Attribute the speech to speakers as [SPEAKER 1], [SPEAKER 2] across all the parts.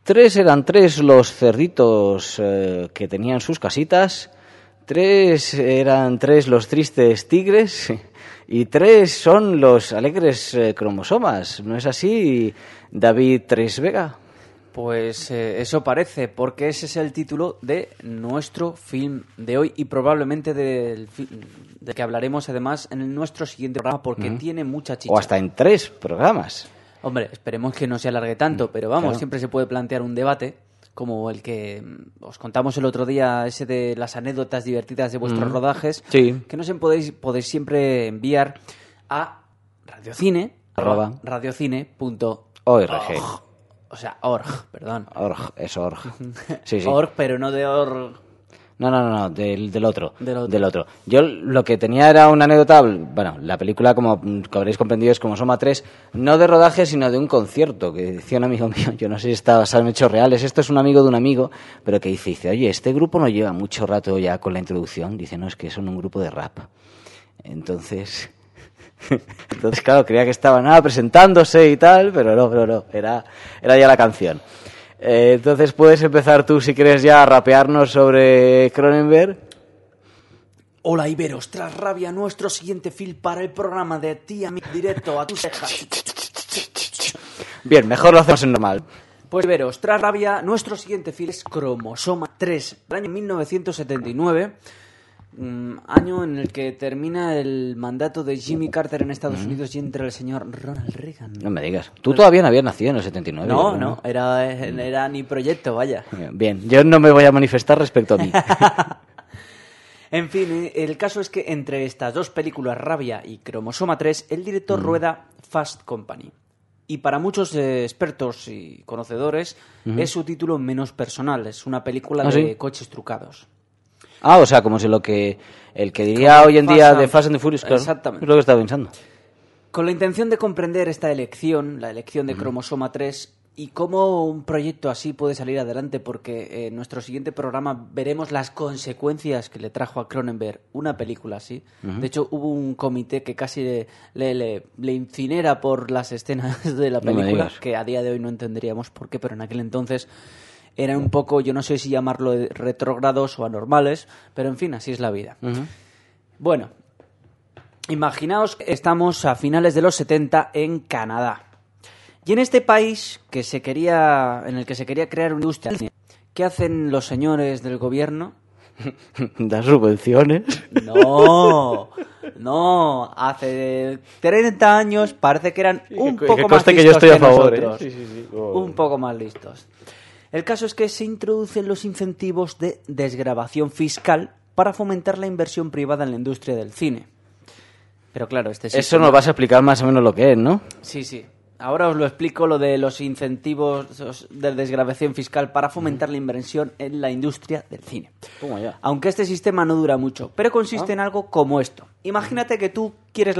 [SPEAKER 1] Eran tres los cerditos que tenían sus casitas, eran tres los tristes tigres y tres son los alegres cromosomas. ¿No es así, David Tres Vega?
[SPEAKER 2] Pues eso parece, porque ese es el título de nuestro film de hoy y probablemente del que hablaremos además en nuestro siguiente programa, porque tiene mucha chicha.
[SPEAKER 1] O hasta en 3 programas.
[SPEAKER 2] Hombre, esperemos que no se alargue tanto, pero vamos,
[SPEAKER 1] claro.
[SPEAKER 2] Siempre se puede plantear un debate, como el que os contamos el otro día, ese de las anécdotas divertidas de vuestros rodajes,
[SPEAKER 1] Sí.
[SPEAKER 2] que nos podéis siempre enviar a radiocine, radiocine.org. O sea, org, perdón.
[SPEAKER 1] Org, es org. Sí, sí.
[SPEAKER 2] Org, pero no de org.
[SPEAKER 1] No, del otro.
[SPEAKER 2] Del otro.
[SPEAKER 1] Yo lo que tenía era una anécdota, bueno, la película, como habréis comprendido, es Cromosoma 3, no de rodaje, sino de un concierto, que decía un amigo mío, yo no sé si son hechos reales, esto es un amigo de un amigo, pero que dice, oye, este grupo no lleva mucho rato ya con la introducción, dice, no, es que son un grupo de rap. Entonces, claro, creía que estaban presentándose y tal, pero no, era ya la canción. Entonces puedes empezar tú, si quieres, ya a rapearnos sobre Cronenberg.
[SPEAKER 2] Hola, Iberos, tras rabia, nuestro siguiente film para el programa de ti a mí, directo a tus cejas.
[SPEAKER 1] Bien, mejor lo hacemos en normal.
[SPEAKER 2] Pues Iberos, tras rabia, nuestro siguiente film es Cromosoma 3, del año 1979. Año en el que termina el mandato de Jimmy Carter en Estados Unidos y entra el señor Ronald Reagan.
[SPEAKER 1] No me digas. Tú todavía no habías nacido en el 79.
[SPEAKER 2] No, era ni proyecto, vaya.
[SPEAKER 1] Bien, yo no me voy a manifestar respecto a mí.
[SPEAKER 2] En fin, el caso es que entre estas dos películas, Rabia y Cromosoma 3, el director rueda Fast Company. Y para muchos expertos y conocedores es su título menos personal, es una película de coches trucados.
[SPEAKER 1] O sea, como si el que diría hoy en día de Fast and the Furious, claro,
[SPEAKER 2] exactamente.
[SPEAKER 1] Es lo que estaba pensando.
[SPEAKER 2] Con la intención de comprender esta elección, la elección de Cromosoma 3, y cómo un proyecto así puede salir adelante, porque en nuestro siguiente programa veremos las consecuencias que le trajo a Cronenberg una película así. De hecho, hubo un comité que casi le incinera por las escenas de la película, que a día de hoy no entenderíamos por qué, pero en aquel entonces eran un poco, yo no sé si llamarlo retrógrados o anormales, pero en fin, así es la vida. Bueno, imaginaos que estamos a finales de los 70 en Canadá. Y en este país en el que se quería crear una industria, ¿qué hacen los señores del gobierno?
[SPEAKER 1] ¿Das subvenciones?
[SPEAKER 2] No, hace 30 años parece que eran un poco más listos
[SPEAKER 1] que yo estoy a favor,
[SPEAKER 2] nosotros.
[SPEAKER 1] Sí.
[SPEAKER 2] Un poco más listos. El caso es que se introducen los incentivos de desgravación fiscal para fomentar la inversión privada en la industria del cine. Pero claro,
[SPEAKER 1] Eso nos vas a explicar más o menos lo que es, ¿no?
[SPEAKER 2] Sí. Ahora os lo explico, lo de los incentivos de desgravación fiscal para fomentar la inversión en la industria del cine.
[SPEAKER 1] Toma ya.
[SPEAKER 2] Aunque este sistema no dura mucho, pero consiste en algo como esto. Imagínate que tú quieres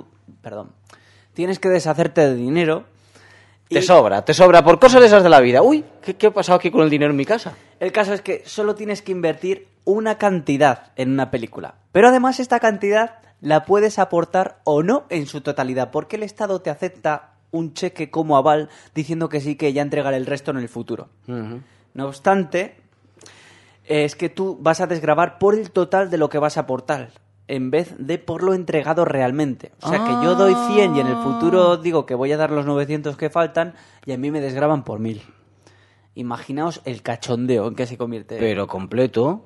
[SPEAKER 2] tienes que deshacerte de dinero.
[SPEAKER 1] Te sobra por cosas de esas de la vida. Uy, ¿qué ha pasado aquí con el dinero en mi casa?
[SPEAKER 2] El caso es que solo tienes que invertir una cantidad en una película. Pero además esta cantidad la puedes aportar o no en su totalidad, porque el Estado te acepta un cheque como aval diciendo que sí, que ya entregará el resto en el futuro. No obstante, es que tú vas a desgravar por el total de lo que vas a aportar, en vez de por lo entregado realmente. O sea, que yo doy 100 y en el futuro digo que voy a dar los 900 que faltan y a mí me desgravan por 1000. Imaginaos el cachondeo en que se convierte.
[SPEAKER 1] Pero completo.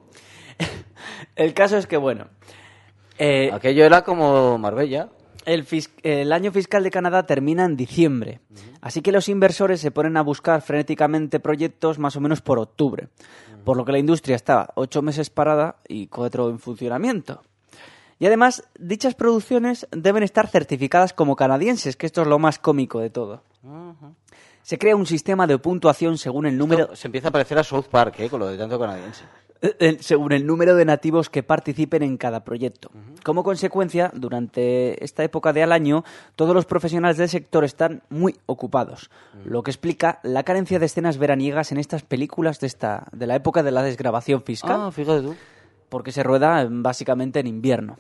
[SPEAKER 2] El caso es que, bueno...
[SPEAKER 1] aquello era como Marbella.
[SPEAKER 2] El año fiscal de Canadá termina en diciembre, así que los inversores se ponen a buscar frenéticamente proyectos más o menos por octubre, por lo que la industria estaba 8 meses parada y 4 en funcionamiento. Y además, dichas producciones deben estar certificadas como canadienses, que esto es lo más cómico de todo. Se crea un sistema de puntuación según el número...
[SPEAKER 1] Esto se empieza a parecer a South Park, con lo de tanto canadiense.
[SPEAKER 2] Según el número de nativos que participen en cada proyecto. Como consecuencia, durante esta época del año, todos los profesionales del sector están muy ocupados, lo que explica la carencia de escenas veraniegas en estas películas de la época de la desgravación fiscal.
[SPEAKER 1] Fíjate tú.
[SPEAKER 2] Porque se rueda básicamente en invierno.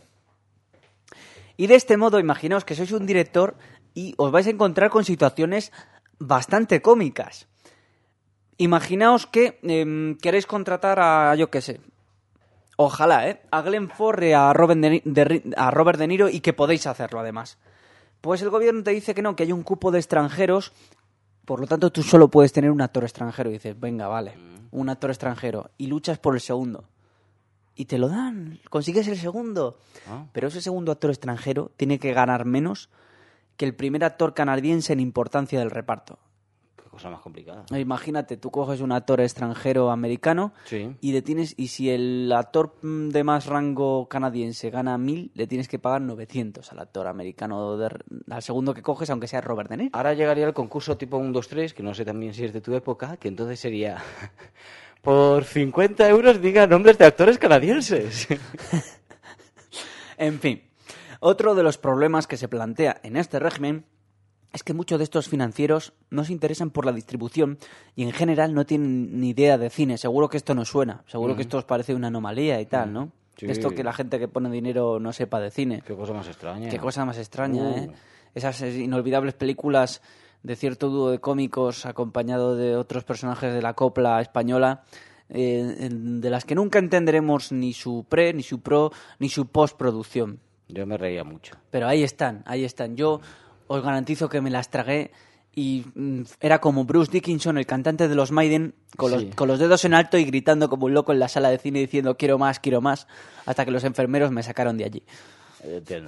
[SPEAKER 2] Y de este modo, imaginaos que sois un director y os vais a encontrar con situaciones bastante cómicas. Imaginaos que queréis contratar a, yo qué sé, ojalá, a Glenn Ford y a Robert De Niro, y que podéis hacerlo además. Pues el gobierno te dice que no, que hay un cupo de extranjeros, por lo tanto tú solo puedes tener un actor extranjero. Y dices, venga, vale, un actor extranjero, y luchas por el segundo. Y te lo dan, consigues el segundo. Pero ese segundo actor extranjero tiene que ganar menos que el primer actor canadiense en importancia del reparto.
[SPEAKER 1] Qué cosa más complicada.
[SPEAKER 2] Imagínate, tú coges un actor extranjero americano y si el actor de más rango canadiense gana 1.000, le tienes que pagar 900 al actor americano, al segundo que coges, aunque sea Robert De Niro.
[SPEAKER 1] Ahora llegaría el concurso tipo 1, 2, 3, que no sé también si es de tu época, que entonces sería... Por 50 euros diga nombres de actores canadienses.
[SPEAKER 2] En fin, otro de los problemas que se plantea en este régimen es que muchos de estos financieros no se interesan por la distribución y en general no tienen ni idea de cine. Seguro que esto no suena, seguro que esto os parece una anomalía y tal, ¿no?
[SPEAKER 1] Sí.
[SPEAKER 2] Esto que la gente que pone dinero no sepa de cine.
[SPEAKER 1] Qué cosa más extraña.
[SPEAKER 2] Qué cosa más extraña, ¿eh? Esas inolvidables películas de cierto dúo de cómicos acompañado de otros personajes de la copla española, de las que nunca entenderemos ni su pre, ni su pro, ni su postproducción.
[SPEAKER 1] Yo me reía mucho.
[SPEAKER 2] Pero ahí están. Yo os garantizo que me las tragué y era como Bruce Dickinson, el cantante de los Maiden, con los dedos en alto y gritando como un loco en la sala de cine diciendo quiero más, hasta que los enfermeros me sacaron de allí.
[SPEAKER 1] Entiendo.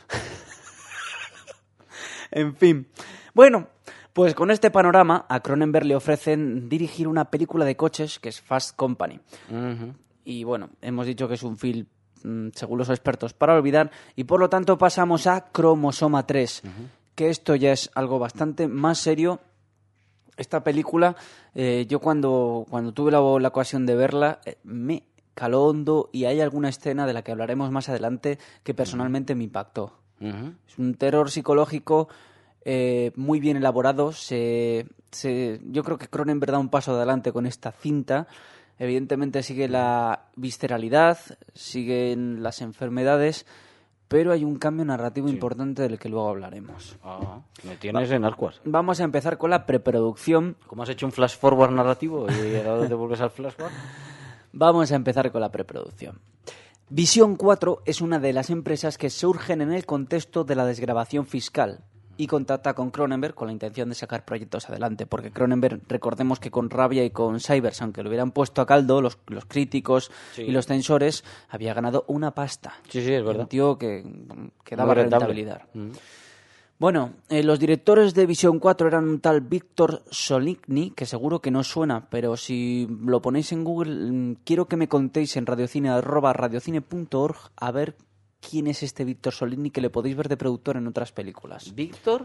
[SPEAKER 2] En fin. Bueno, pues con este panorama a Cronenberg le ofrecen dirigir una película de coches que es Fast Company. Y bueno, hemos dicho que es un film, según los expertos, para olvidar, y por lo tanto pasamos a Cromosoma 3, que esto ya es algo bastante más serio. Esta película, yo cuando tuve la ocasión de verla, me caló hondo, y hay alguna escena de la que hablaremos más adelante que personalmente me impactó. Es un terror psicológico muy bien elaborado. Yo creo que Cronenberg da un paso adelante con esta cinta. Evidentemente sigue la visceralidad, siguen las enfermedades, pero hay un cambio narrativo importante del que luego hablaremos.
[SPEAKER 1] Me tienes en ascuas.
[SPEAKER 2] Vamos a empezar con la preproducción.
[SPEAKER 1] ¿Cómo has hecho un flash forward narrativo y ahora te vuelves al flashback?
[SPEAKER 2] Vamos a empezar con la preproducción. Visión 4 es una de las empresas que surgen en el contexto de la desgravación fiscal y contacta con Cronenberg con la intención de sacar proyectos adelante, porque Cronenberg, recordemos que con Rabia y con Cybers, aunque lo hubieran puesto a caldo los críticos y los censores, había ganado una pasta.
[SPEAKER 1] Sí, es verdad.
[SPEAKER 2] Un tío que daba rentabilidad. Bueno, los directores de Visión 4 eran un tal Víctor Soligny, que seguro que no suena, pero si lo ponéis en Google, quiero que me contéis en radiocine@radiocine.org a ver quién es este Víctor Soligny, que le podéis ver de productor en otras películas.
[SPEAKER 1] ¿Víctor?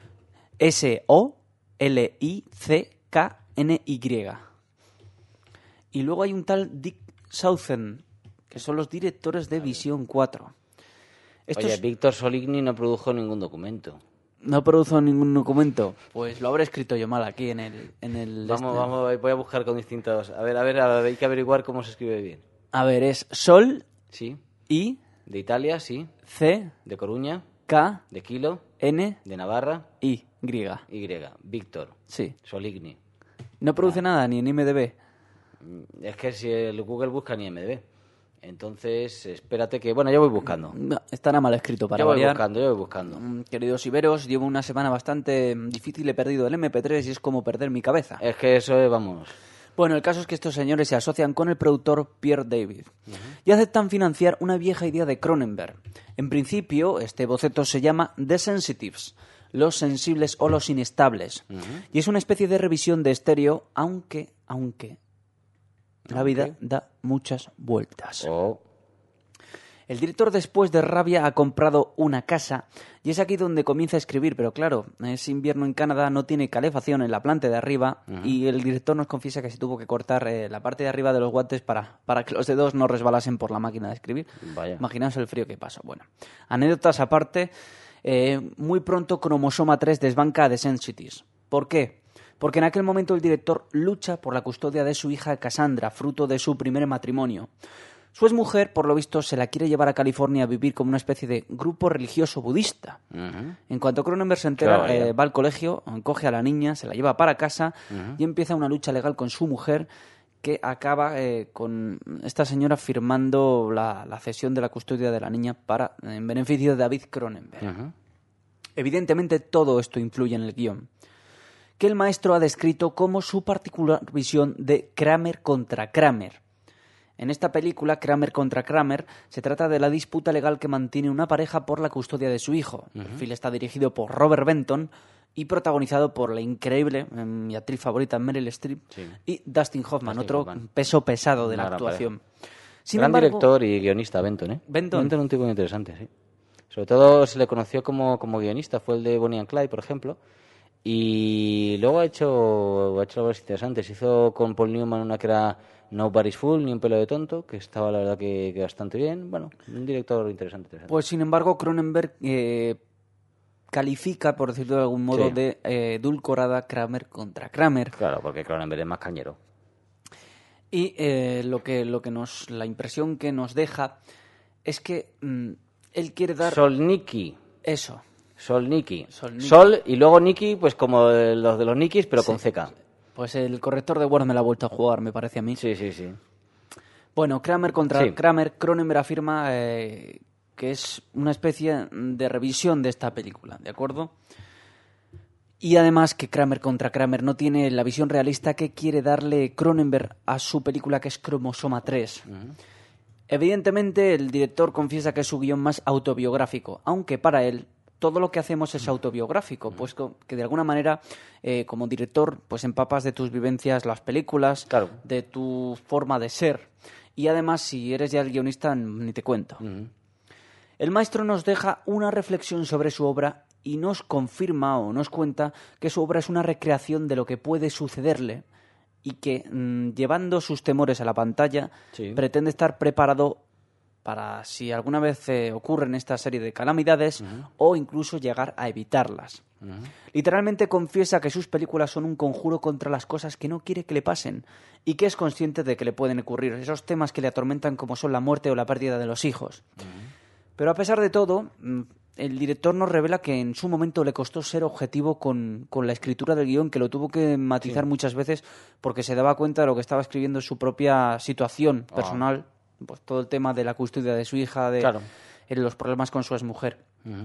[SPEAKER 2] Soligny. Y luego hay un tal Dick Southern, que son los directores de Visión 4.
[SPEAKER 1] Oye, Víctor Soligny no produjo ningún documento.
[SPEAKER 2] ¿No produjo ningún documento? Pues lo habré escrito yo mal aquí en el
[SPEAKER 1] Vamos, voy a buscar con distintos... A ver, hay que averiguar cómo se escribe bien.
[SPEAKER 2] A ver, es Sol,
[SPEAKER 1] Sí.
[SPEAKER 2] I,
[SPEAKER 1] De Italia, sí.
[SPEAKER 2] C,
[SPEAKER 1] De Coruña.
[SPEAKER 2] K,
[SPEAKER 1] De Kilo.
[SPEAKER 2] N,
[SPEAKER 1] De Navarra.
[SPEAKER 2] Y.
[SPEAKER 1] Y. Víctor
[SPEAKER 2] Sí.
[SPEAKER 1] Soligny.
[SPEAKER 2] No produce nada ni en IMDb.
[SPEAKER 1] Es que si el Google busca ni MDB. Entonces, espérate que... Bueno, yo voy buscando.
[SPEAKER 2] No, estará mal escrito para
[SPEAKER 1] Yo voy
[SPEAKER 2] variar.
[SPEAKER 1] buscando.
[SPEAKER 2] Queridos iberos, llevo una semana bastante difícil, he perdido el MP3 y es como perder mi cabeza.
[SPEAKER 1] Es que eso es, vamos...
[SPEAKER 2] Bueno, el caso es que estos señores se asocian con el productor Pierre David y aceptan financiar una vieja idea de Cronenberg. En principio, este boceto se llama The Sensitives, los sensibles o los inestables, y es una especie de revisión de estéreo, aunque la vida da muchas vueltas. El director, después de Rabia, ha comprado una casa y es aquí donde comienza a escribir, pero claro, es invierno en Canadá, no tiene calefacción en la planta de arriba y el director nos confiesa que se tuvo que cortar la parte de arriba de los guantes para que los dedos no resbalasen por la máquina de escribir.
[SPEAKER 1] Vaya.
[SPEAKER 2] Imaginaos el frío que pasó. Bueno, anécdotas aparte, muy pronto Cromosoma 3 desbanca a The Sensitives. ¿Por qué? Porque en aquel momento el director lucha por la custodia de su hija Cassandra, fruto de su primer matrimonio. Su exmujer, por lo visto, se la quiere llevar a California a vivir como una especie de grupo religioso budista. En cuanto Cronenberg se entera, va al colegio, coge a la niña, se la lleva para casa y empieza una lucha legal con su mujer que acaba con esta señora firmando la cesión de la custodia de la niña en beneficio de David Cronenberg. Evidentemente, todo esto influye en el guión, que el maestro ha descrito como su particular visión de Kramer contra Kramer. En esta película, Kramer contra Kramer, se trata de la disputa legal que mantiene una pareja por la custodia de su hijo. El film está dirigido por Robert Benton y protagonizado por la increíble, mi actriz favorita, Meryl Streep, y Dustin Hoffman, otro peso pesado de la actuación.
[SPEAKER 1] Gran director y guionista, Benton, ¿eh? Benton es un tipo muy interesante, sí. Sobre todo se le conoció como guionista, fue el de Bonnie and Clyde, por ejemplo. Y luego ha hecho labores interesantes. Hizo con Paul Newman una que era Nobody's Fool, ni un pelo de tonto, que estaba la verdad que bastante bien. Bueno, un director interesante.
[SPEAKER 2] Pues sin embargo, Cronenberg califica, por decirlo de algún modo, de edulcorada Kramer contra Kramer.
[SPEAKER 1] Claro, porque Cronenberg es más cañero.
[SPEAKER 2] Y la impresión que nos deja es que él quiere dar...
[SPEAKER 1] Solnicki.
[SPEAKER 2] Eso.
[SPEAKER 1] Solnicki. Sol y luego Nicky, pues como los de los Nickis, pero con CK.
[SPEAKER 2] Pues el corrector de Word me la ha vuelto a jugar, me parece a mí.
[SPEAKER 1] Sí.
[SPEAKER 2] Bueno, Kramer contra Kramer, Cronenberg afirma que es una especie de revisión de esta película, ¿de acuerdo? Y además que Kramer contra Kramer no tiene la visión realista que quiere darle Cronenberg a su película, que es Cromosoma 3. Evidentemente, el director confiesa que es su guión más autobiográfico, aunque para él todo lo que hacemos es autobiográfico, pues que de alguna manera, como director, pues empapas de tus vivencias las películas, de tu forma de ser. Y además, si eres ya el guionista, ni te cuento. El maestro nos deja una reflexión sobre su obra y nos confirma o nos cuenta que su obra es una recreación de lo que puede sucederle y que, llevando sus temores a la pantalla, pretende estar preparado para si alguna vez ocurren esta serie de calamidades o incluso llegar a evitarlas. Literalmente confiesa que sus películas son un conjuro contra las cosas que no quiere que le pasen y que es consciente de que le pueden ocurrir, esos temas que le atormentan como son la muerte o la pérdida de los hijos. Pero a pesar de todo, el director nos revela que en su momento le costó ser objetivo con la escritura del guión, que lo tuvo que matizar muchas veces porque se daba cuenta de lo que estaba escribiendo en su propia situación personal. Pues todo el tema de la custodia de su hija, de los problemas con su exmujer.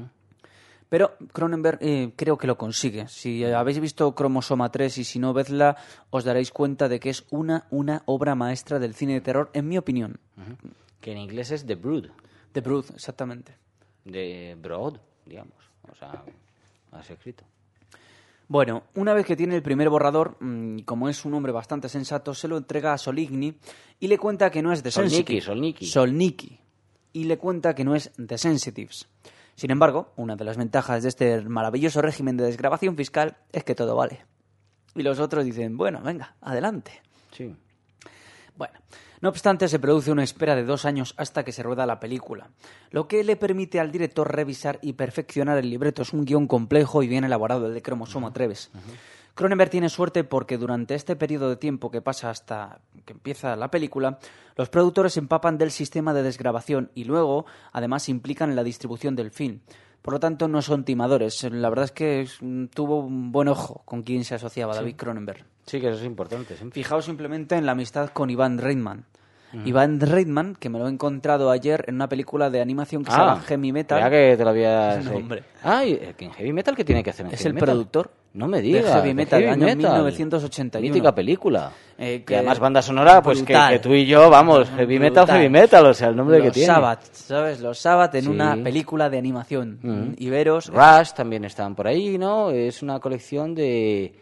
[SPEAKER 2] Pero Cronenberg creo que lo consigue. Si habéis visto Cromosoma 3 y si no, vedla, os daréis cuenta de que es una obra maestra del cine de terror, en mi opinión.
[SPEAKER 1] Que en inglés es The Brood.
[SPEAKER 2] The Brood, exactamente.
[SPEAKER 1] De Brood, digamos. O sea, así escrito.
[SPEAKER 2] Bueno, una vez que tiene el primer borrador, como es un hombre bastante sensato, se lo entrega a Soligny y le cuenta que no es The Sensitives. Solnicki. Y le cuenta que no es The Sensitives. Sin embargo, una de las ventajas de este maravilloso régimen de desgravación fiscal es que todo vale. Y los otros dicen, bueno, venga, adelante.
[SPEAKER 1] Sí.
[SPEAKER 2] Bueno, no obstante, se produce una espera de 2 años hasta que se rueda la película, lo que le permite al director revisar y perfeccionar el libreto. Es un guión complejo y bien elaborado, el de Cromosoma 3. Cronenberg tiene suerte porque durante este periodo de tiempo que pasa hasta que empieza la película, los productores se empapan del sistema de desgrabación y luego, además, se implican en la distribución del film. Por lo tanto, no son timadores. La verdad es que tuvo un buen ojo con quien se asociaba David Cronenberg.
[SPEAKER 1] Sí, que eso es importante.
[SPEAKER 2] Fijaos simplemente en la amistad con Ivan Reitman. Ivan Reitman, que me lo he encontrado ayer en una película de animación que se llama Heavy Metal.
[SPEAKER 1] Ya que te lo habías...
[SPEAKER 2] No, hombre.
[SPEAKER 1] ¿En Heavy Metal qué tiene que hacer en
[SPEAKER 2] Es
[SPEAKER 1] Heavy
[SPEAKER 2] el
[SPEAKER 1] Metal?
[SPEAKER 2] productor.
[SPEAKER 1] No me digas.
[SPEAKER 2] De Heavy Metal, año 1981.
[SPEAKER 1] Mítica película. Que además banda sonora, pues que tú y yo, vamos, Heavy Metal, o sea, el nombre que tiene.
[SPEAKER 2] Los Sabbath, ¿sabes? Los Sabbath en una película de animación. Iberos.
[SPEAKER 1] Rush también estaban por ahí, ¿no? Es una colección de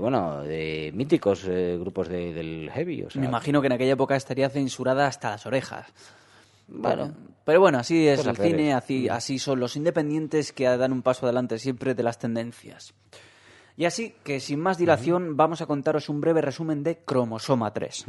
[SPEAKER 1] míticos grupos del heavy. O sea,
[SPEAKER 2] me imagino que en aquella época estaría censurada hasta las orejas. Bueno, pero bueno, así es el cine, así son los independientes que dan un paso adelante siempre de las tendencias. Y así que sin más dilación vamos a contaros un breve resumen de Cromosoma 3.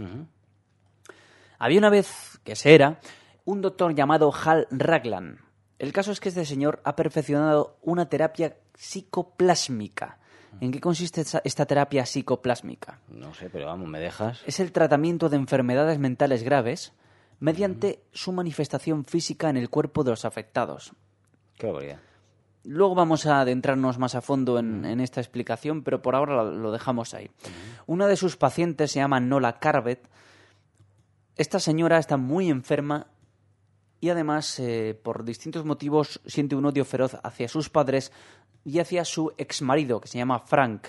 [SPEAKER 2] Había una vez, que se era, un doctor llamado Hal Raglan. El caso es que este señor ha perfeccionado una terapia psicoplásmica. ¿En qué consiste esta terapia psicoplásmica?
[SPEAKER 1] No sé, pero vamos, ¿me dejas?
[SPEAKER 2] Es el tratamiento de enfermedades mentales graves mediante su manifestación física en el cuerpo de los afectados.
[SPEAKER 1] Qué barbaridad.
[SPEAKER 2] Luego vamos a adentrarnos más a fondo en esta explicación, pero por ahora lo dejamos ahí. Una de sus pacientes se llama Nola Carvet. Esta señora está muy enferma y además, por distintos motivos, siente un odio feroz hacia sus padres y hacia su exmarido, que se llama Frank.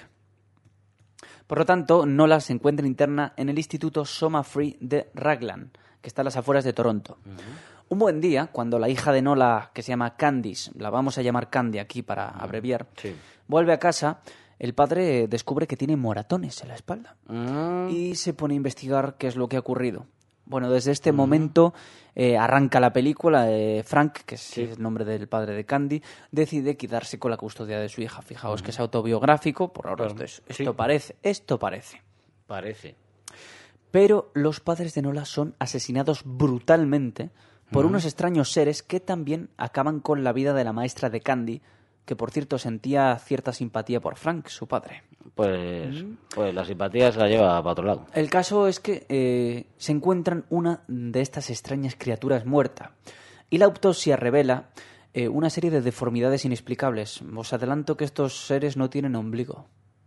[SPEAKER 2] Por lo tanto, Nola se encuentra interna en el Instituto Soma Free de Raglan, que está a las afueras de Toronto. Un buen día, cuando la hija de Nola, que se llama Candice, la vamos a llamar Candy aquí para abreviar, vuelve a casa, el padre descubre que tiene moratones en la espalda y se pone a investigar qué es lo que ha ocurrido. Bueno, desde este momento arranca la película. Frank, que es el nombre del padre de Candy, decide quedarse con la custodia de su hija. Fijaos que es autobiográfico, por ahora esto parece.
[SPEAKER 1] Parece.
[SPEAKER 2] Pero los padres de Nola son asesinados brutalmente por unos extraños seres que también acaban con la vida de la maestra de Candy, que por cierto sentía cierta simpatía por Frank, su padre.
[SPEAKER 1] Pues la simpatía se la lleva para otro lado.
[SPEAKER 2] El caso es que se encuentran una de estas extrañas criaturas muerta y la autopsia revela una serie de deformidades inexplicables. Os adelanto que estos seres no tienen ombligo.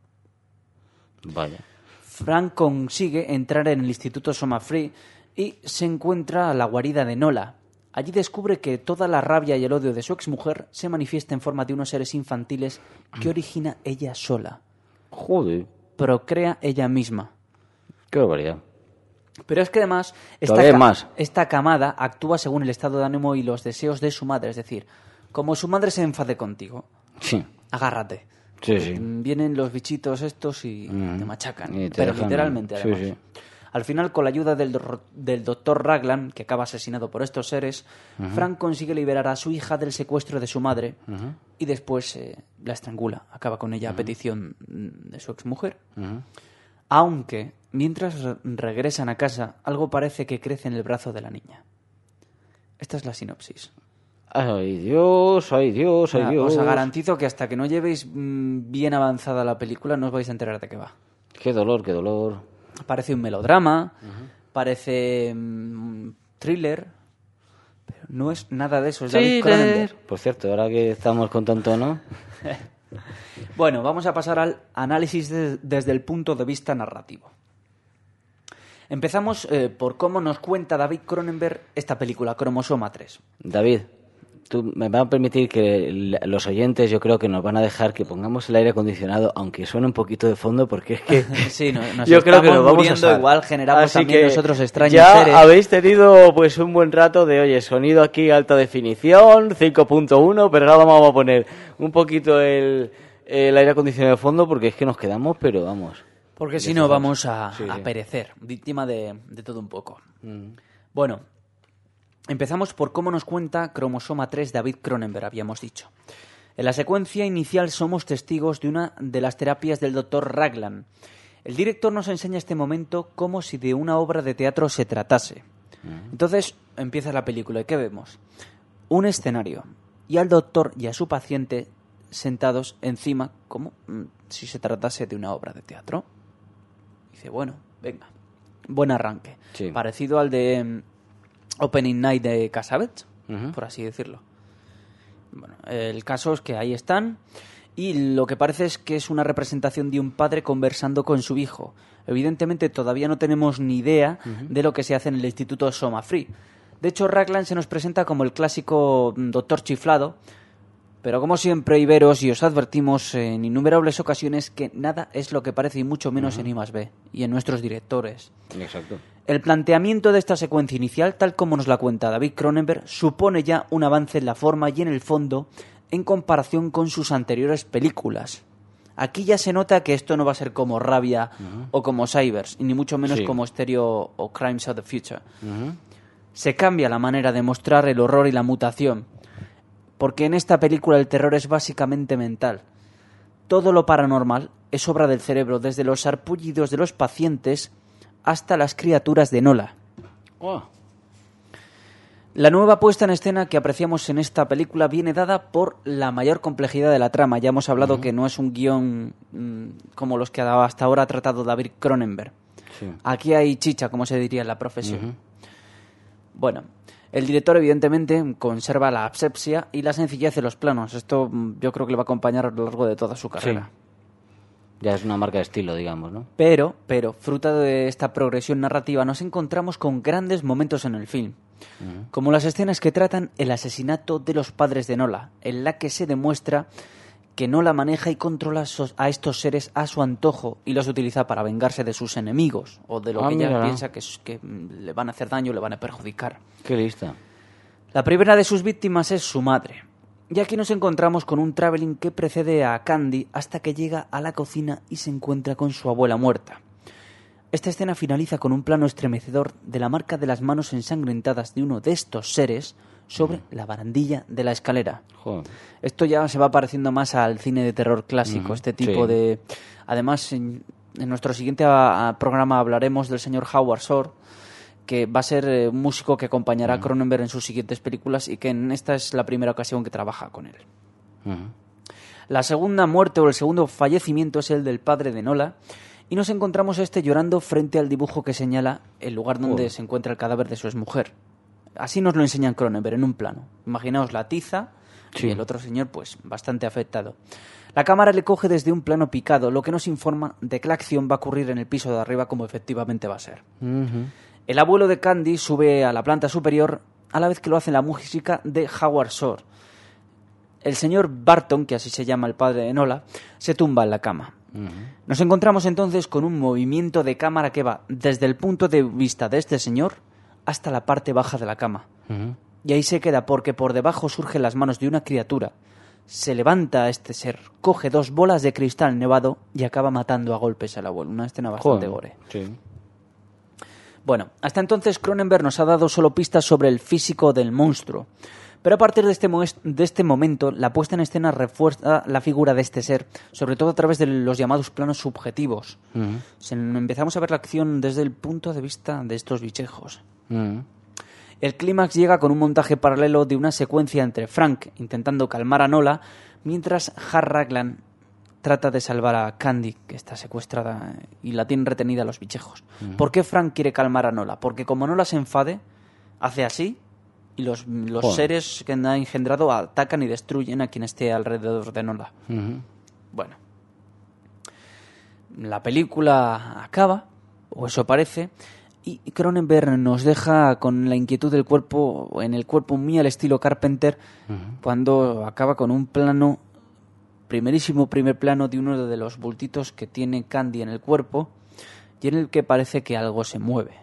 [SPEAKER 1] Vaya.
[SPEAKER 2] Frank consigue entrar en el Instituto Soma Free y se encuentra a la guarida de Nola. Allí descubre que toda la rabia y el odio de su exmujer se manifiesta en forma de unos seres infantiles que origina ella sola.
[SPEAKER 1] Joder.
[SPEAKER 2] Procrea ella misma.
[SPEAKER 1] Qué barbaridad.
[SPEAKER 2] Pero es que además esta camada actúa según el estado de ánimo y los deseos de su madre. Es decir, como su madre se enfade contigo, agárrate.
[SPEAKER 1] Sí.
[SPEAKER 2] Vienen los bichitos estos y te machacan.
[SPEAKER 1] Y te
[SPEAKER 2] pero
[SPEAKER 1] dejan...
[SPEAKER 2] literalmente, además.
[SPEAKER 1] Sí.
[SPEAKER 2] Al final, con la ayuda del doctor Raglan, que acaba asesinado por estos seres, Frank consigue liberar a su hija del secuestro de su madre y después la estrangula. Acaba con ella a petición de su exmujer. Aunque, mientras regresan a casa, algo parece que crece en el brazo de la niña. Esta es la sinopsis.
[SPEAKER 1] ¡Ay, Dios!
[SPEAKER 2] Os garantizo que hasta que no llevéis bien avanzada la película no os vais a enterar de qué va.
[SPEAKER 1] ¡Qué dolor!
[SPEAKER 2] Parece un melodrama, parece thriller, pero no es nada de eso. Es David Cronenberg.
[SPEAKER 1] Por cierto, ahora que estamos con tanto, ¿no?
[SPEAKER 2] Bueno, vamos a pasar al análisis desde el punto de vista narrativo. Empezamos por cómo nos cuenta David Cronenberg esta película, Cromosoma 3.
[SPEAKER 1] David, tú me vas a permitir que los oyentes, yo creo que nos van a dejar que pongamos el aire acondicionado, aunque suene un poquito de fondo, porque es que
[SPEAKER 2] sí, nos
[SPEAKER 1] yo creo que nos vamos
[SPEAKER 2] muriendo,
[SPEAKER 1] a
[SPEAKER 2] igual generamos
[SPEAKER 1] así
[SPEAKER 2] también
[SPEAKER 1] que
[SPEAKER 2] nosotros extraños
[SPEAKER 1] ya
[SPEAKER 2] seres.
[SPEAKER 1] habéis tenido pues un buen rato de, oye, sonido aquí alta definición, 5.1, pero ahora vamos a poner un poquito el aire acondicionado de fondo, porque es que nos quedamos, pero vamos.
[SPEAKER 2] Porque si no vamos a perecer, víctima de todo un poco. Bueno, empezamos por cómo nos cuenta Cromosoma 3 David Cronenberg, habíamos dicho. En la secuencia inicial somos testigos de una de las terapias del Dr. Raglan. El director nos enseña este momento como si de una obra de teatro se tratase. Entonces empieza la película y ¿qué vemos? Un escenario y al doctor y a su paciente sentados encima como si se tratase de una obra de teatro. Dice, bueno, venga, buen arranque.
[SPEAKER 1] Sí.
[SPEAKER 2] Parecido al de Opening Night de Casabets, por así decirlo. Bueno, el caso es que ahí están y lo que parece es que es una representación de un padre conversando con su hijo. Evidentemente todavía no tenemos ni idea de lo que se hace en el Instituto Soma Free. De hecho, Raglan se nos presenta como el clásico doctor chiflado, pero como siempre, Iberos, y os advertimos en innumerables ocasiones que nada es lo que parece y mucho menos en I+B y en nuestros directores.
[SPEAKER 1] Exacto.
[SPEAKER 2] El planteamiento de esta secuencia inicial, tal como nos la cuenta David Cronenberg, supone ya un avance en la forma y en el fondo en comparación con sus anteriores películas. Aquí ya se nota que esto no va a ser como Rabia o como Cybers, y ni mucho menos como Stereo o Crimes of the Future. Se cambia la manera de mostrar el horror y la mutación, porque en esta película el terror es básicamente mental. Todo lo paranormal es obra del cerebro, desde los sarpullidos de los pacientes hasta las criaturas de Nola. La nueva puesta en escena que apreciamos en esta película viene dada por la mayor complejidad de la trama. Ya hemos hablado que no es un guión como los que hasta ahora ha tratado David Cronenberg. Sí. Aquí hay chicha, como se diría en la profesión. Bueno, el director evidentemente conserva la asepsia y la sencillez de los planos. Esto yo creo que le va a acompañar a lo largo de toda su carrera.
[SPEAKER 1] Sí. Ya es una marca de estilo, digamos, ¿no?
[SPEAKER 2] Pero, fruto de esta progresión narrativa, nos encontramos con grandes momentos en el film. Como las escenas que tratan el asesinato de los padres de Nola, en la que se demuestra que Nola maneja y controla a estos seres a su antojo y los utiliza para vengarse de sus enemigos o de lo que ella piensa que le van a hacer daño, le van a perjudicar.
[SPEAKER 1] Qué lista.
[SPEAKER 2] La primera de sus víctimas es su madre. Y aquí nos encontramos con un travelling que precede a Candy hasta que llega a la cocina y se encuentra con su abuela muerta. Esta escena finaliza con un plano estremecedor de la marca de las manos ensangrentadas de uno de estos seres sobre la barandilla de la escalera.
[SPEAKER 1] Joder.
[SPEAKER 2] Esto ya se va pareciendo más al cine de terror clásico, este tipo de... Además, en nuestro siguiente programa hablaremos del señor Howard Shore, que va a ser un músico que acompañará a Cronenberg en sus siguientes películas y que en esta es la primera ocasión que trabaja con él. La segunda muerte o el segundo fallecimiento es el del padre de Nola y nos encontramos llorando frente al dibujo que señala el lugar donde se encuentra el cadáver de su exmujer. Así nos lo enseñan Cronenberg en un plano. Imaginaos la tiza y el otro señor pues bastante afectado. La cámara le coge desde un plano picado, lo que nos informa de que la acción va a ocurrir en el piso de arriba como efectivamente va a ser. El abuelo de Candy sube a la planta superior a la vez que lo hace la música de Howard Shore. El señor Barton, que así se llama el padre de Nola, se tumba en la cama. Nos encontramos entonces con un movimiento de cámara que va desde el punto de vista de este señor hasta la parte baja de la cama. Y ahí se queda porque por debajo surgen las manos de una criatura. Se levanta este ser, coge 2 bolas de cristal nevado y acaba matando a golpes al abuelo. Una escena bastante gore.
[SPEAKER 1] Sí.
[SPEAKER 2] Bueno, hasta entonces Cronenberg nos ha dado solo pistas sobre el físico del monstruo. Pero a partir de este momento, la puesta en escena refuerza la figura de este ser, sobre todo a través de los llamados planos subjetivos. Empezamos a ver la acción desde el punto de vista de estos bichejos. El clímax llega con un montaje paralelo de una secuencia entre Frank intentando calmar a Nola, mientras Hal Raglan trata de salvar a Candy, que está secuestrada y la tienen retenida los bichejos. ¿Por qué Frank quiere calmar a Nola? Porque como Nola se enfade, hace así y los seres que han engendrado atacan y destruyen a quien esté alrededor de Nola. Bueno, la película acaba, o eso parece, y Cronenberg nos deja con la inquietud del cuerpo, en el cuerpo muy al estilo Carpenter, cuando acaba con un plano, primer plano de uno de los bultitos que tiene Candy en el cuerpo y en el que parece que algo se mueve.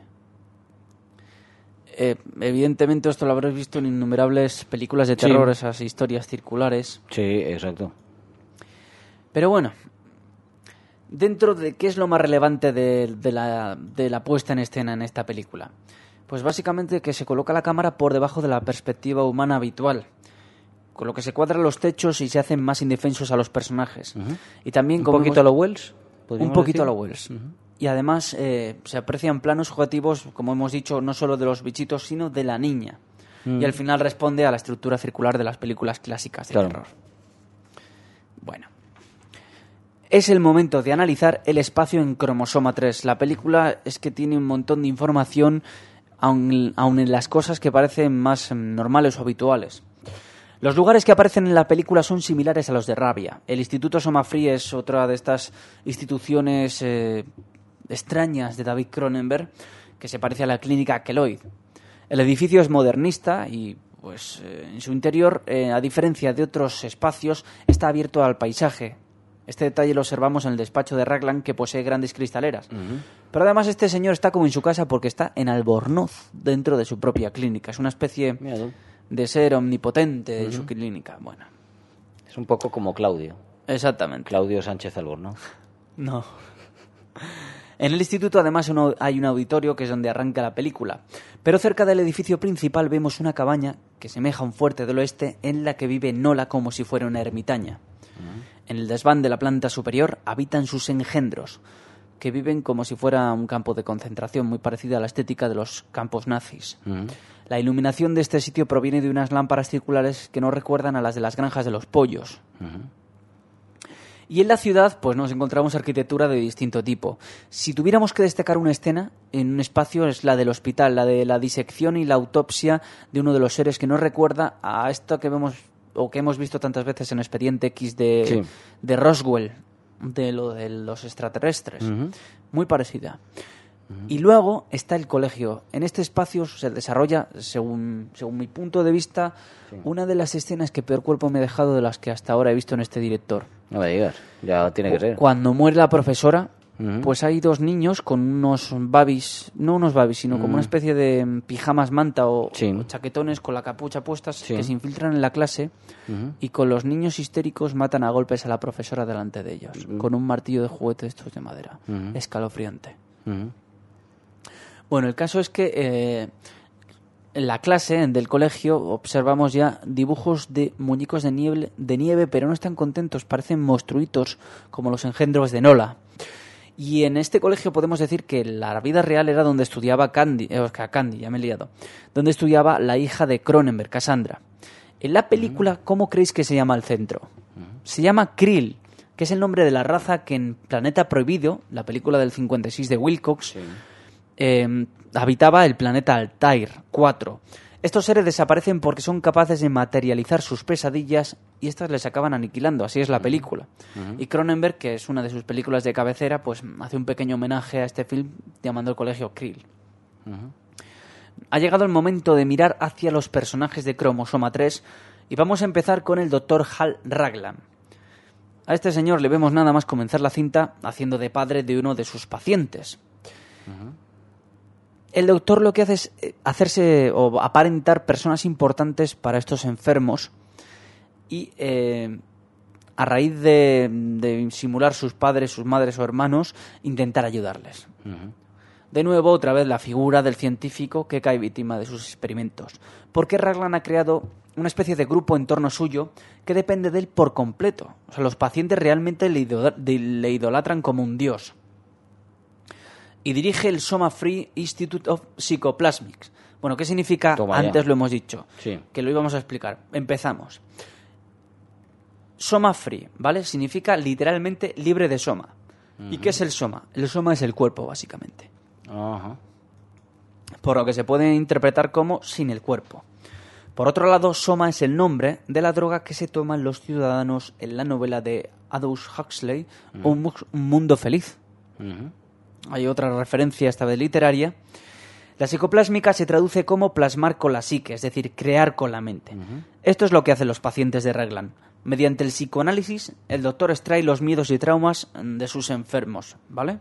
[SPEAKER 2] Evidentemente esto lo habréis visto en innumerables películas de terror, esas historias circulares.
[SPEAKER 1] Sí, exacto.
[SPEAKER 2] Pero bueno, dentro de qué es lo más relevante de la puesta en escena en esta película, pues básicamente que se coloca la cámara por debajo de la perspectiva humana habitual, con lo que se cuadran los techos y se hacen más indefensos a los personajes. Y también
[SPEAKER 1] un poquito a lo Wells.
[SPEAKER 2] Un poquito a lo Wells. Y además se aprecian planos objetivos, como hemos dicho, no solo de los bichitos, sino de la niña. Y al final responde a la estructura circular de las películas clásicas de terror. Bueno. Es el momento de analizar el espacio en Cromosoma 3. La película es que tiene un montón de información, aun en las cosas que parecen más normales o habituales. Los lugares que aparecen en la película son similares a los de Rabia. El Instituto Somafree es otra de estas instituciones extrañas de David Cronenberg, que se parece a la clínica Keloid. El edificio es modernista y, pues, en su interior, a diferencia de otros espacios, está abierto al paisaje. Este detalle lo observamos en el despacho de Raglan, que posee grandes cristaleras. Pero además este señor está como en su casa porque está en Albornoz, dentro de su propia clínica. Es una especie de ser omnipotente de su clínica. Bueno,
[SPEAKER 1] es un poco como Claudio.
[SPEAKER 2] Exactamente.
[SPEAKER 1] Claudio Sánchez Albornoz.
[SPEAKER 2] No. En el instituto además hay un auditorio que es donde arranca la película. Pero cerca del edificio principal vemos una cabaña que semeja a un fuerte del oeste en la que vive Nola como si fuera una ermitaña. En el desván de la planta superior habitan sus engendros, que viven como si fuera un campo de concentración, muy parecida a la estética de los campos nazis. La iluminación de este sitio proviene de unas lámparas circulares que no recuerdan a las de las granjas de los pollos. Y en la ciudad, pues nos encontramos arquitectura de distinto tipo. Si tuviéramos que destacar una escena en un espacio, es la del hospital, la de la disección y la autopsia de uno de los seres que nos recuerda a esto que vemos o que hemos visto tantas veces en Expediente X de Roswell, de lo de los extraterrestres. Muy parecida. Y luego está el colegio. En este espacio se desarrolla, según mi punto de vista, una de las escenas que peor cuerpo me ha dejado de las que hasta ahora he visto en este director.
[SPEAKER 1] No me digas, ya tiene que ser.
[SPEAKER 2] Cuando muere la profesora, pues hay dos niños con unos babis, no unos babis, sino como una especie de pijamas manta o chaquetones con la capucha puestas que se infiltran en la clase y con los niños histéricos matan a golpes a la profesora delante de ellos, con un martillo de juguete de estos de madera. Escalofriante. Bueno, el caso es que en la clase del colegio observamos ya dibujos de muñecos de nieve, pero no están contentos, parecen monstruitos como los engendros de Nola. Y en este colegio podemos decir que la vida real era donde estudiaba Candy, ya me he liado, donde estudiaba la hija de Cronenberg, Cassandra. En la película, ¿cómo creéis que se llama el centro? Se llama Krill, que es el nombre de la raza que en Planeta Prohibido, la película del 56 de Wilcox, habitaba el planeta Altair 4. Estos seres desaparecen porque son capaces de materializar sus pesadillas y estas les acaban aniquilando. Así es la película. Y Cronenberg, que es una de sus películas de cabecera, pues hace un pequeño homenaje a este film llamando el colegio Krill. Ha llegado el momento de mirar hacia los personajes de Cromosoma 3 y vamos a empezar con el Dr. Hal Raglan. A este señor le vemos nada más comenzar la cinta haciendo de padre de uno de sus pacientes. El doctor lo que hace es hacerse o aparentar personas importantes para estos enfermos y a raíz de simular sus padres, sus madres o hermanos, intentar ayudarles. De nuevo, otra vez la figura del científico que cae víctima de sus experimentos. Porque Raglan ha creado una especie de grupo en torno suyo que depende de él por completo. O sea, los pacientes realmente le idolatran como un dios. Y dirige el Soma Free Institute of Psychoplasmics. Bueno, ¿qué significa? Antes lo hemos dicho, que lo íbamos a explicar. Empezamos. Soma Free, ¿vale? Significa literalmente libre de soma. ¿Y qué es el soma? El soma es el cuerpo, básicamente. Por lo que se puede interpretar como sin el cuerpo. Por otro lado, soma es el nombre de la droga que se toman los ciudadanos en la novela de Aldous Huxley, Un mundo feliz. Hay otra referencia, esta vez literaria. La psicoplásmica se traduce como plasmar con la psique, es decir, crear con la mente. Esto es lo que hacen los pacientes de Raglan. Mediante el psicoanálisis, el doctor extrae los miedos y traumas de sus enfermos, ¿vale?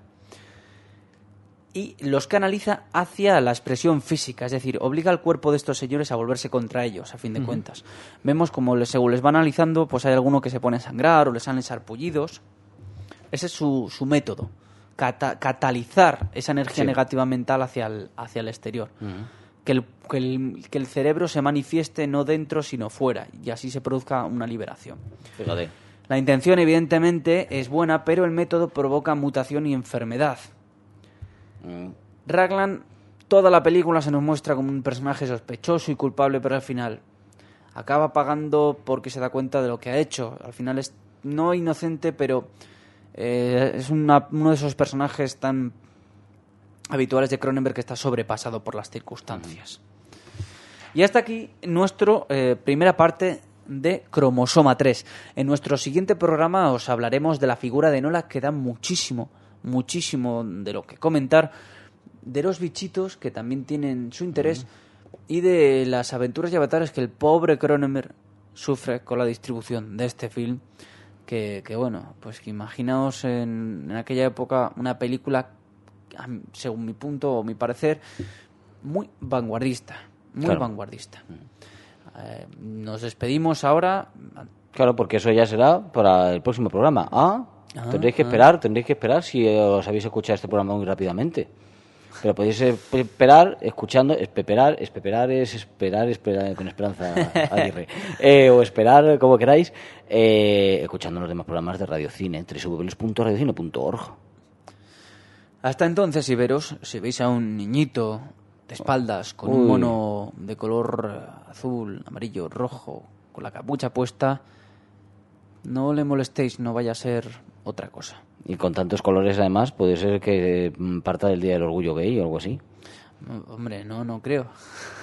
[SPEAKER 2] Y los canaliza hacia la expresión física, es decir, obliga al cuerpo de estos señores a volverse contra ellos, a fin de cuentas. Vemos como según les va analizando, pues hay alguno que se pone a sangrar o les salen sarpullidos. Ese es su método. Catalizar esa energía negativa mental hacia el exterior. Que el cerebro se manifieste no dentro sino fuera y así se produzca una liberación.
[SPEAKER 1] Fíjate.
[SPEAKER 2] La intención evidentemente es buena, pero el método provoca mutación y enfermedad. Raglan, toda la película se nos muestra como un personaje sospechoso y culpable, pero al final acaba pagando porque se da cuenta de lo que ha hecho. Al final es no inocente, pero es uno de esos personajes tan habituales de Cronenberg que está sobrepasado por las circunstancias. Y hasta aquí nuestra primera parte de Cromosoma 3. En nuestro siguiente programa os hablaremos de la figura de Nola, que da muchísimo de lo que comentar, de los bichitos que también tienen su interés y de las aventuras y avatares que el pobre Cronenberg sufre con la distribución de este film. Que bueno, pues que imaginaos en aquella época una película, según mi punto o mi parecer, muy vanguardista. Nos despedimos ahora.
[SPEAKER 1] Claro, porque eso ya será para el próximo programa. Tendréis que esperar si os habéis escuchado este programa muy rápidamente. Pero podéis esperar escuchando, esperar con Esperanza Aguirre, o esperar como queráis, escuchando los demás programas de Radio Cine, www.radiocine.org.
[SPEAKER 2] Hasta entonces, Iberos, si veis a un niñito de espaldas con un mono de color azul, amarillo, rojo, con la capucha puesta, No le molestéis, no vaya a ser otra cosa.
[SPEAKER 1] Y con tantos colores, además, puede ser que parta del Día del Orgullo Gay o algo así.
[SPEAKER 2] Hombre, no creo.